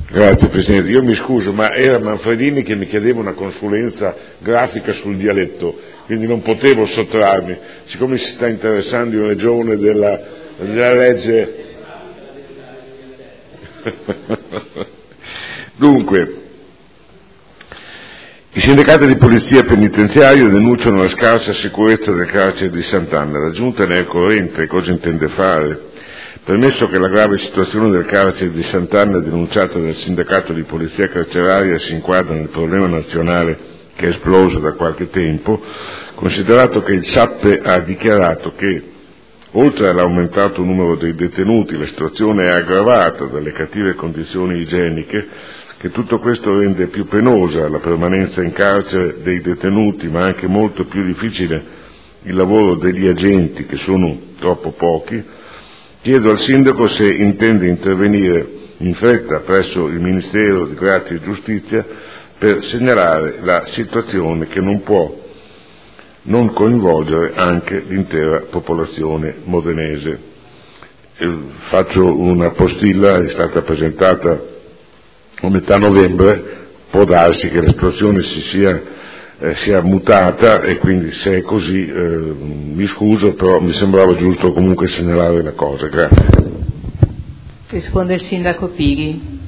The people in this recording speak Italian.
Grazie Presidente, io mi scuso, ma era Manfredini che mi chiedeva una consulenza grafica sul dialetto, quindi non potevo sottrarmi, siccome si sta interessando in Regione della legge. Dunque, i sindacati di polizia penitenziaria denunciano la scarsa sicurezza del carcere di Sant'Anna. La Giunta ne è corrente, cosa intende fare? Premesso che la grave situazione del carcere di Sant'Anna denunciata dal sindacato di polizia carceraria si inquadra nel problema nazionale che è esploso da qualche tempo, considerato che il SAPPE ha dichiarato che, oltre all'aumentato numero dei detenuti, la situazione è aggravata dalle cattive condizioni igieniche, che tutto questo rende più penosa la permanenza in carcere dei detenuti, ma anche molto più difficile il lavoro degli agenti, che sono troppo pochi. Chiedo al Sindaco se intende intervenire in fretta presso il Ministero di Grazia e Giustizia per segnalare la situazione che non può non coinvolgere anche l'intera popolazione modenese. Faccio una postilla, è stata presentata a metà novembre, può darsi che la situazione sia mutata e quindi se è così mi scuso, però mi sembrava giusto comunque segnalare la cosa. Grazie. Risponde il Sindaco Pighi.